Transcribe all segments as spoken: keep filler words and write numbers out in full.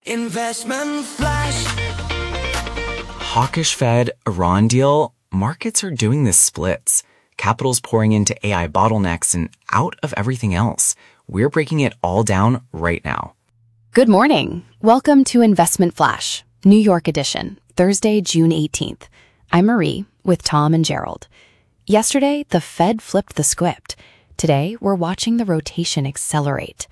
Investment Flash. Hawkish Fed, Iran deal, markets are doing this splits. Capital's pouring into A I bottlenecks and out of everything else. We're breaking it all down right now. Good morning. Welcome to Investment Flash, New York edition, Thursday, June eighteenth. I'm Marie with Tom and Gerald. Yesterday, the Fed flipped the script. Today, we're watching the rotation accelerate.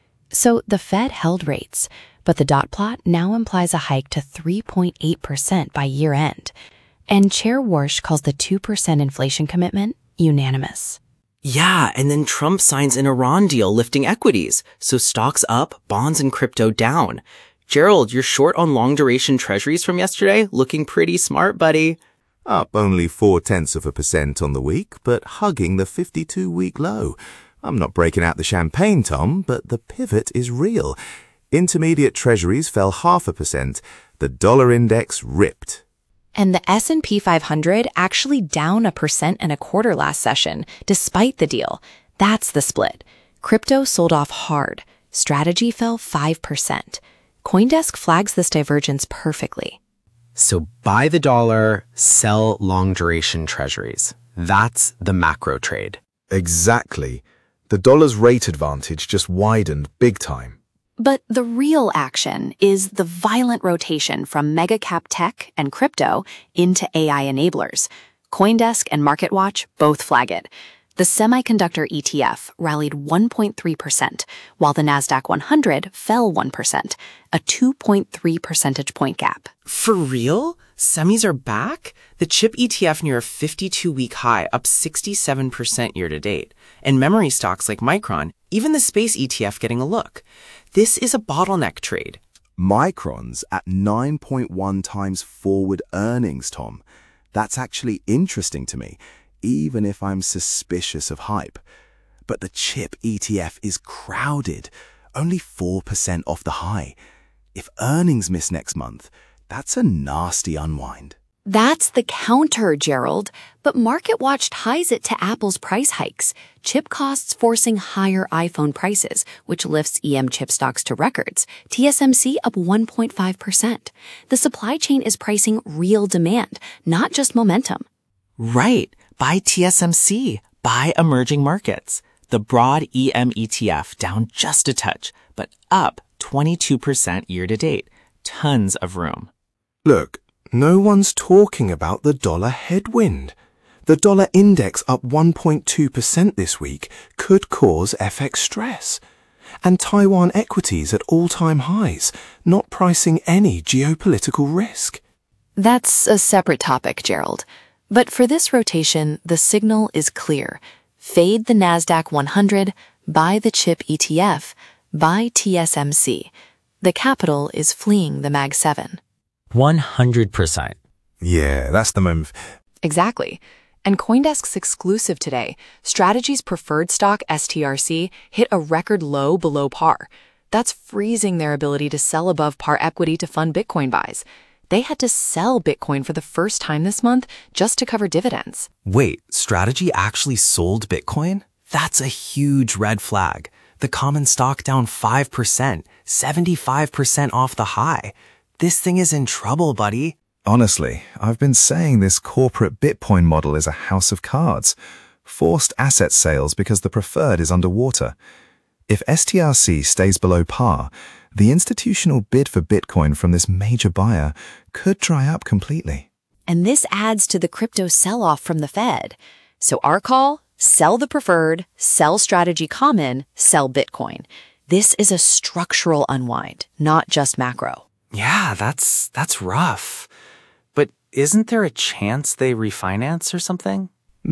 So the Fed held rates, but the dot plot now implies a hike to three point eight percent by year end. And Chair Warsh calls the two percent inflation commitment unanimous. Yeah, and then Trump signs an Iran deal lifting equities, so stocks up, bonds and crypto down. Gerald, you're short on long-duration treasuries from yesterday, looking pretty smart, buddy. Up only four-tenths of a percent on the week, but hugging the fifty-two-week low. I'm not breaking out the champagne, Tom, but the pivot is real. Intermediate treasuries fell half a percent. The dollar index ripped. And the S and P five hundred actually down a percent and a quarter last session, despite the deal. That's the split. Crypto sold off hard. Strategy fell five percent. CoinDesk flags this divergence perfectly. So buy the dollar, sell long-duration treasuries. That's the macro trade. Exactly. The dollar's rate advantage just widened big time. But the real action is the violent rotation from mega-cap tech and crypto into A I enablers. CoinDesk and MarketWatch both flag it. The semiconductor E T F rallied one point three percent, while the NASDAQ one hundred fell one percent, a two point three percentage point gap. For real? Semis are back? The chip E T F near a fifty-two-week high, up sixty-seven percent year-to-date. And memory stocks like Micron, even the space E T F getting a look. This is a bottleneck trade. Micron's at nine point one times forward earnings, Tom. That's actually interesting to me, even if I'm suspicious of hype. But the chip E T F is crowded, only four percent off the high. If earnings miss next month, that's a nasty unwind. That's the counter, Gerald. But MarketWatch ties it to Apple's price hikes, chip costs forcing higher iPhone prices, which lifts E M chip stocks to records. T S M C up one point five percent. The supply chain is pricing real demand, not just momentum. Right. Buy T S M C. Buy emerging markets. The broad E M E T F down just a touch, but up twenty-two percent year-to-date. Tons of room. Look, no one's talking about the dollar headwind. The dollar index up one point two percent this week could cause F X stress. And Taiwan equities at all-time highs, not pricing any geopolitical risk. That's a separate topic, Gerald. But for this rotation, the signal is clear. Fade the NASDAQ one hundred, buy the chip E T F, buy T S M C. The capital is fleeing the Mag seven. one hundred percent. Yeah, that's the move. Exactly. And CoinDesk's exclusive today, Strategy's preferred stock S T R C hit a record low below par. That's freezing their ability to sell above par equity to fund Bitcoin buys. They had to sell Bitcoin for the first time this month just to cover dividends. Wait, Strategy actually sold Bitcoin? That's a huge red flag. The common stock down five percent, seventy-five percent off the high. This thing is in trouble, buddy. Honestly, I've been saying this corporate Bitcoin model is a house of cards. Forced asset sales because the preferred is underwater. If S T R C stays below par, the institutional bid for Bitcoin from this major buyer could dry up completely. And this adds to the crypto sell-off from the Fed. So our call, sell the preferred, sell Strategy Common, sell Bitcoin. This is a structural unwind, not just macro. Yeah, that's that's rough. But isn't there a chance they refinance or something?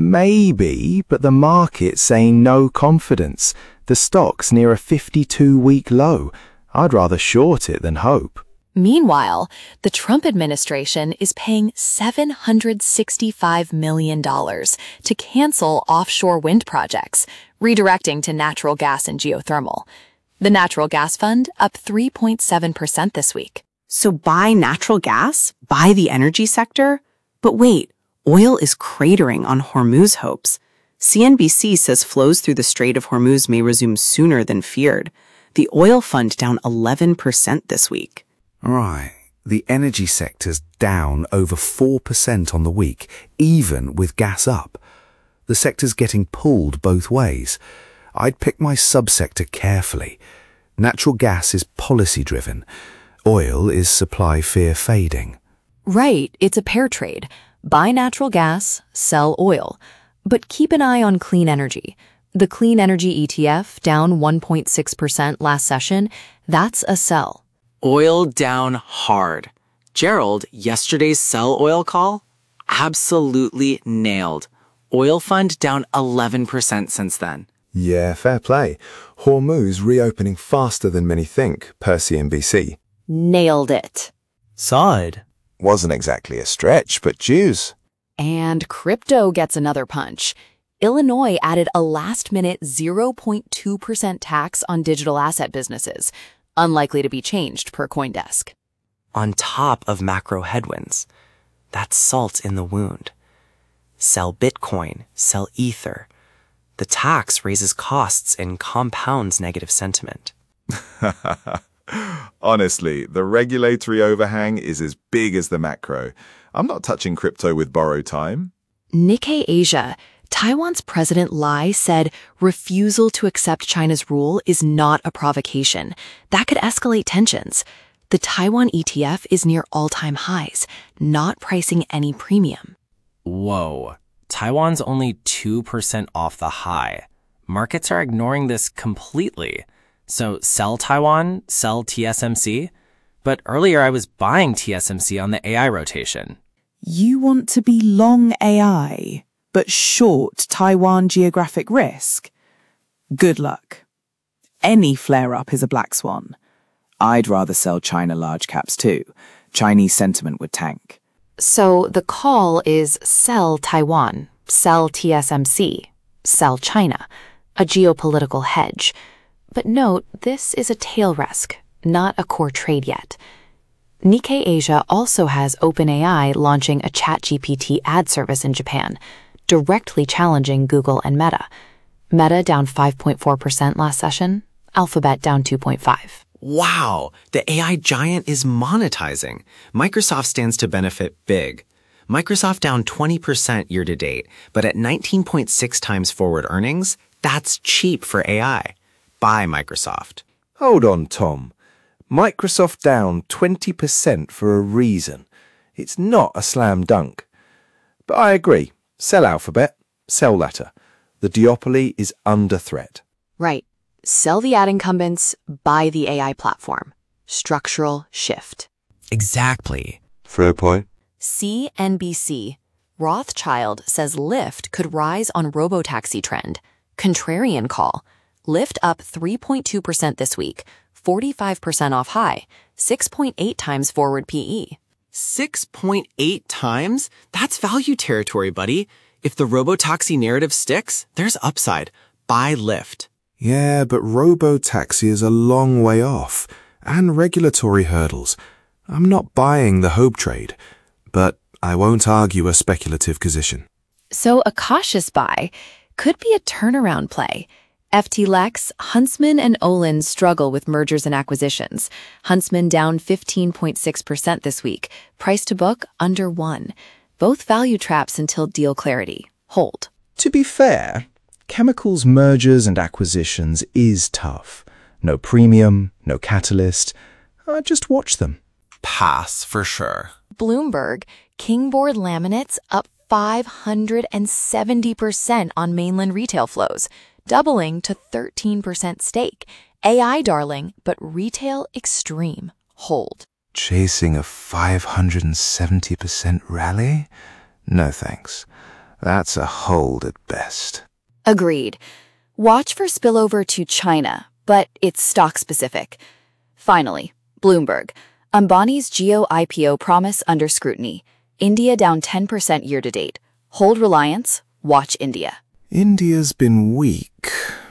Maybe, but the market's saying no confidence. The stock's near a fifty-two-week low. I'd rather short it than hope. Meanwhile, the Trump administration is paying seven hundred sixty-five million dollars to cancel offshore wind projects, redirecting to natural gas and geothermal. The Natural Gas Fund up three point seven percent this week. So buy natural gas, buy the energy sector. But wait, oil is cratering on Hormuz hopes. C N B C says flows through the Strait of Hormuz may resume sooner than feared. The oil fund down eleven percent this week. Right. The energy sector's down over four percent on the week, even with gas up. The sector's getting pulled both ways. I'd pick my subsector carefully. Natural gas is policy-driven. Oil is supply fear fading. Right, it's a pair trade. Buy natural gas, sell oil. But keep an eye on clean energy. The Clean Energy E T F down one point six percent last session, that's a sell. Oil down hard. Gerald, yesterday's sell oil call? Absolutely nailed. Oil fund down eleven percent since then. Yeah, fair play. Hormuz reopening faster than many think, per C N B C. Nailed it. Solid. Wasn't exactly a stretch, but Jews. And crypto gets another punch. Illinois added a last-minute zero point two percent tax on digital asset businesses, unlikely to be changed per CoinDesk. On top of macro headwinds. That's salt in the wound. Sell Bitcoin, sell Ether. The tax raises costs and compounds negative sentiment. Honestly, the regulatory overhang is as big as the macro. I'm not touching crypto with borrowed time. Nikkei Asia, Taiwan's President Lai said refusal to accept China's rule is not a provocation. That could escalate tensions. The Taiwan E T F is near all-time highs, not pricing any premium. Whoa. Taiwan's only two percent off the high. Markets are ignoring this completely. So sell Taiwan, sell T S M C. But earlier I was buying T S M C on the A I rotation. You want to be long A I, but short Taiwan geographic risk? Good luck. Any flare-up is a black swan. I'd rather sell China large caps too. Chinese sentiment would tank. So the call is sell Taiwan, sell T S M C, sell China, a geopolitical hedge. But note, this is a tail risk, not a core trade yet. Nikkei Asia also has OpenAI launching a ChatGPT ad service in Japan, directly challenging Google and Meta. Meta down five point four percent last session, Alphabet down two point five. Wow, the A I giant is monetizing. Microsoft stands to benefit big. Microsoft down twenty percent year to date, but at nineteen point six times forward earnings, that's cheap for A I. Buy Microsoft. Hold on, Tom. Microsoft down twenty percent for a reason. It's not a slam dunk. But I agree. Sell Alphabet, sell Latter. The duopoly is under threat. Right. Sell the ad incumbents, buy the A I platform. Structural shift. Exactly. Fair point. C N B C. Rothschild says Lyft could rise on robotaxi trend. Contrarian call. Lyft up three point two percent this week, forty-five percent off high, six point eight times forward P E. six point eight times? That's value territory, buddy. If the robotaxi narrative sticks, there's upside. Buy Lyft. Yeah, but robo-taxi is a long way off, and regulatory hurdles. I'm not buying the hope trade, but I won't argue a speculative position. So a cautious buy could be a turnaround play. F T Lex, Huntsman and Olin struggle with mergers and acquisitions. Huntsman down fifteen point six percent this week. Price to book under one. Both value traps until deal clarity. Hold. To be fair, chemicals mergers and acquisitions is tough. No premium, no catalyst. Uh, just watch them. Pass for sure. Bloomberg, Kingboard laminates up five hundred seventy percent on mainland retail flows, doubling to thirteen percent stake. A I darling, but retail extreme. Hold. Chasing a five hundred seventy percent rally? No thanks. That's a hold at best. Agreed. Watch for spillover to China, but it's stock specific. Finally, Bloomberg. Ambani's Jio I P O promise under scrutiny. India down ten percent year to date. Hold Reliance, watch India. India's been weak.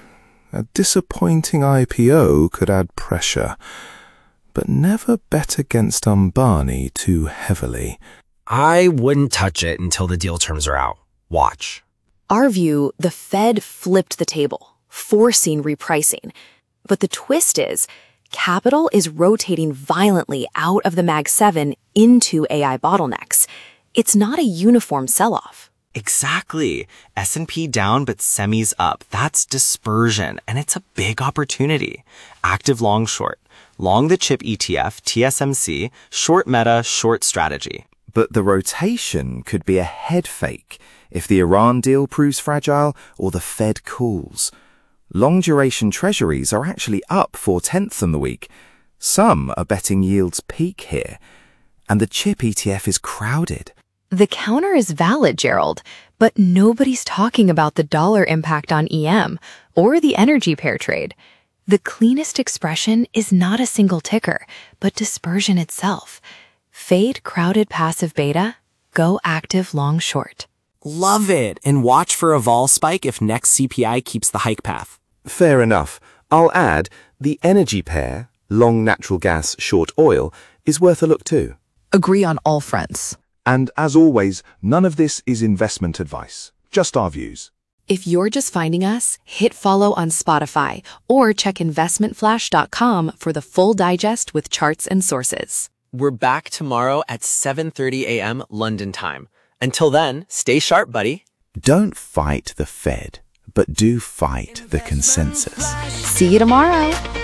A disappointing I P O could add pressure, but never bet against Ambani too heavily. I wouldn't touch it until the deal terms are out. Watch. Our view, the Fed flipped the table, forcing repricing. But the twist is, capital is rotating violently out of the Mag seven into A I bottlenecks. It's not a uniform sell-off. Exactly. S and P down, but semis up. That's dispersion, and it's a big opportunity. Active long short. Long the chip E T F, T S M C, short Meta, short strategy. But the rotation could be a head fake if the Iran deal proves fragile or the Fed cools. Long-duration treasuries are actually up four-tenths on the week. Some are betting yields peak here. And the chip E T F is crowded. The counter is valid, Gerald, but nobody's talking about the dollar impact on E M or the energy pair trade. The cleanest expression is not a single ticker, but dispersion itself. Fade crowded passive beta, go active long short. Love it! And watch for a vol spike if next C P I keeps the hike path. Fair enough. I'll add, the energy pair, long natural gas, short oil, is worth a look too. Agree on all fronts. And as always, none of this is investment advice, just our views. If you're just finding us, hit follow on Spotify or check investment flash dot com for the full digest with charts and sources. We're back tomorrow at seven thirty a.m. London time. Until then, stay sharp, buddy. Don't fight the Fed, but do fight the consensus. See you tomorrow.